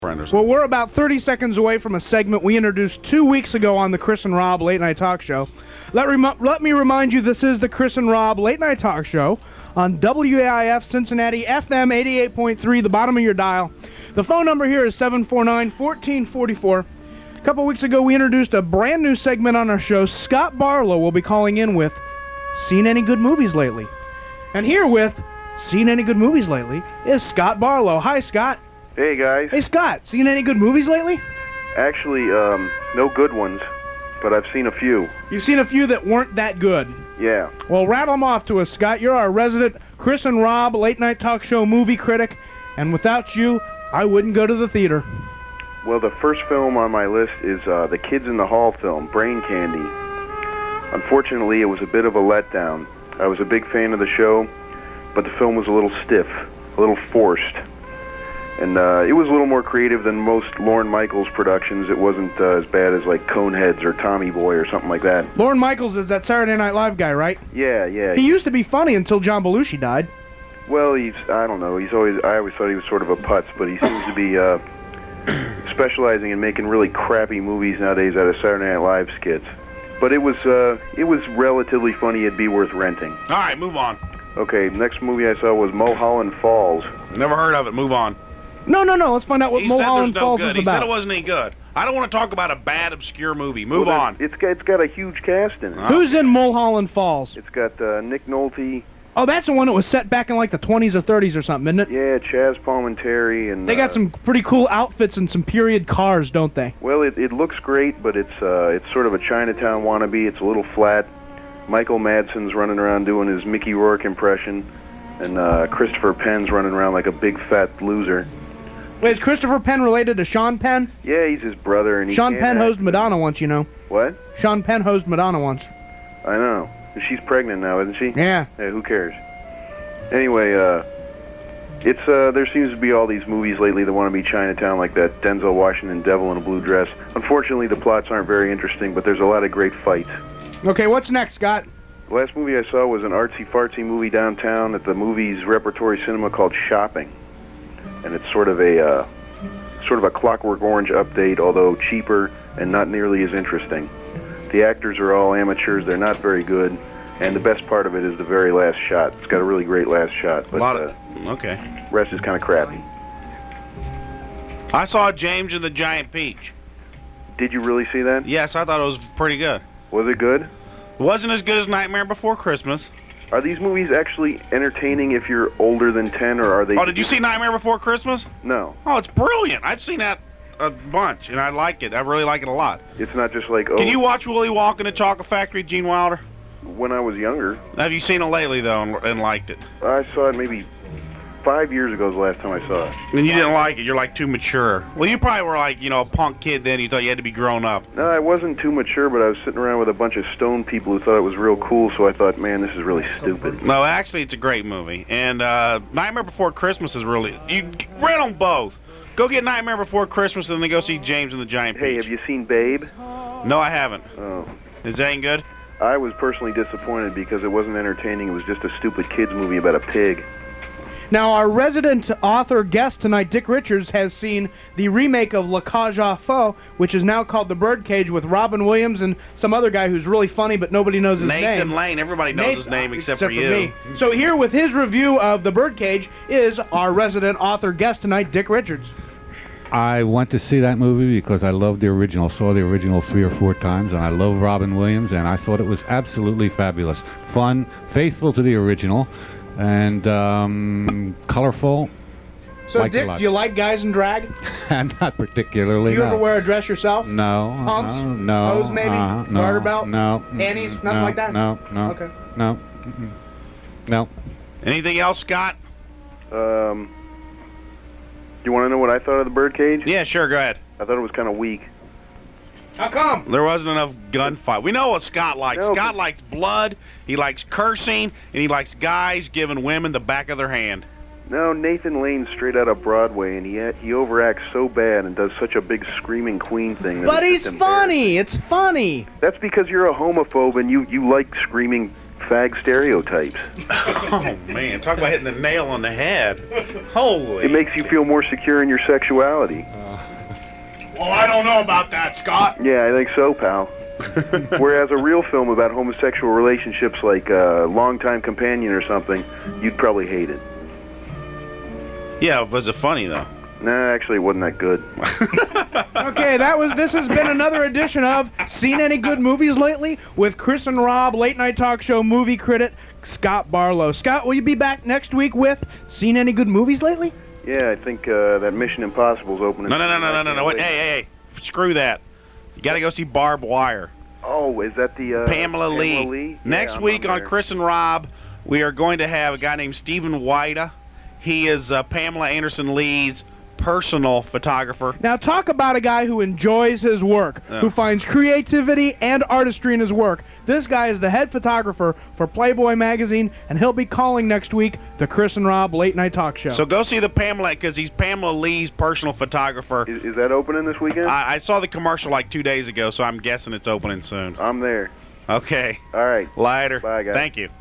Well, we're about 30 seconds away from a segment we introduced 2 weeks ago on the Chris and Rob Late Night Talk Show. Let me remind you, this is the Chris and Rob Late Night Talk Show on WAIF Cincinnati, FM 88.3, the bottom of your dial. The phone number here is 749-1444. A couple weeks ago, we introduced a brand new segment on our show. Scott Barlow will be calling in with Seen Any Good Movies Lately? And here with Seen Any Good Movies Lately is Scott Barlow. Hi, Scott. Hey, guys. Hey, Scott, seen any good movies lately? Actually, no good ones, but I've seen a few. You've seen a few that weren't that good? Yeah. Well, rattle them off to us, Scott. You're our resident Chris and Rob Late Night Talk Show movie critic, and without you, I wouldn't go to the theater. Well, the first film on my list is the Kids in the Hall film, Brain Candy. Unfortunately, it was a bit of a letdown. I was a big fan of the show, but the film was a little stiff, a little forced. And it was a little more creative than most Lorne Michaels productions. It wasn't as bad as like Coneheads or Tommy Boy or something like that. Lorne Michaels is that Saturday Night Live guy, right? Yeah. He used to be funny until John Belushi died. Well, I don't know. I always thought he was sort of a putz, but he seems to be specializing in making really crappy movies nowadays out of Saturday Night Live skits. But it was relatively funny. It'd be worth renting. All right, move on. Okay, next movie I saw was Mulholland Falls. Never heard of it. Move on. No. Let's find out what Mulholland Falls is about. He said it wasn't any good. I don't want to talk about a bad, obscure movie. Move on. It's got a huge cast in it. Who's in Mulholland Falls? It's got Nick Nolte. Oh, that's the one that was set back in like the 20s or 30s or something, isn't it? Yeah, Chaz Palminteri and. They got some pretty cool outfits and some period cars, don't they? Well, it looks great, but it's sort of a Chinatown wannabe. It's a little flat. Michael Madsen's running around doing his Mickey Rourke impression, and Christopher Penn's running around like a big fat loser. Wait, is Christopher Penn related to Sean Penn? Yeah, he's his brother, and Sean Penn hosted Madonna once, you know. What? Sean Penn hosted Madonna once. I know. She's pregnant now, isn't she? Yeah. Hey, who cares? Anyway, there seems to be all these movies lately that want to be Chinatown, like that Denzel Washington Devil in a Blue Dress. Unfortunately, the plots aren't very interesting, but there's a lot of great fights. Okay, what's next, Scott? The last movie I saw was an artsy-fartsy movie downtown at the Movies Repertory Cinema called Shopping. And it's sort of a Clockwork Orange update, although cheaper and not nearly as interesting. The actors are all amateurs. They're not very good. And the best part of it is the very last shot. It's got a really great last shot. But okay. Rest is kind of crappy. I saw James and the Giant Peach. Did you really see that? Yes, I thought it was pretty good. Was it good? It wasn't as good as Nightmare Before Christmas. Are these movies actually entertaining if you're older than 10, or are they... Oh, did you see Nightmare Before Christmas? No. Oh, it's brilliant. I've seen that a bunch, and I like it. I really like it a lot. It's not just like... Can you watch Willy Wonka and the Chocolate Factory, Gene Wilder? When I was younger. Have you seen it lately, though, and liked it? I saw it maybe 5 years ago is the last time I saw it. And you didn't like it. You're, like, too mature. Well, you probably were, like, a punk kid then. You thought you had to be grown up. No, I wasn't too mature, but I was sitting around with a bunch of stone people who thought it was real cool, so I thought, man, this is really stupid. No, actually, it's a great movie. And Nightmare Before Christmas is really... You rent them both. Go get Nightmare Before Christmas, and then go see James and the Giant Peach. Hey, have you seen Babe? No, I haven't. Oh. Is that any good? I was personally disappointed because it wasn't entertaining. It was just a stupid kids movie about a pig. Now, our resident author guest tonight, Dick Richards, has seen the remake of La Cage aux Folles, which is now called The Birdcage, with Robin Williams and some other guy who's really funny, but nobody knows his name. Nathan Lane. Everybody knows his name except for you. Me. So here with his review of The Birdcage is our resident author guest tonight, Dick Richards. I went to see that movie because I loved the original. Saw the original 3 or 4 times, and I love Robin Williams, and I thought it was absolutely fabulous. Fun, faithful to the original, and colorful. So, Dick, do you like guys in drag? Not particularly. Do you ever wear a dress yourself? No. Pumps? No. Hose, maybe? No. Garter belt? No. Panties? Nothing no, like that? No. Okay. No. No. Anything else, Scott? Do you want to know what I thought of The Birdcage? Yeah, sure, go ahead. I thought it was kind of weak. How come? There wasn't enough gunfight. We know what Scott likes. No, Scott likes blood, he likes cursing, and he likes guys giving women the back of their hand. No, Nathan Lane's straight out of Broadway, and he overacts so bad and does such a big screaming queen thing. But he's funny. It's funny. That's because you're a homophobe and you like screaming fag stereotypes. Oh, man. Talk about hitting the nail on the head. Holy. It makes you feel more secure in your sexuality. Oh, I don't know about that, Scott. Yeah, I think so, pal. Whereas a real film about homosexual relationships like Longtime Companion or something, you'd probably hate it. Yeah, was it funny though? Nah, actually, it wasn't that good. Okay, this has been another edition of Seen Any Good Movies Lately with Chris and Rob, late night talk show movie critic Scott Barlow. Scott, will you be back next week with Seen Any Good Movies Lately? Yeah, I think that Mission Impossible's opening. No. Wait, hey. Screw that. You got to go see Barbed Wire. Oh, is that the Pamela Lee? Next Yeah, week on there. Chris and Rob, we are going to have a guy named Stephen Wida. He is Pamela Anderson Lee's personal photographer. Now talk about a guy who enjoys his work, who finds creativity and artistry in his work. This guy is the head photographer for Playboy magazine, and he'll be calling next week the Chris and Rob Late Night Talk Show. So go see the Pamela, because he's Pamela Lee's personal photographer. Is that opening this weekend? I saw the commercial like 2 days ago, so I'm guessing it's opening soon. I'm there. Okay. All right. Later. Bye, guys. Thank you.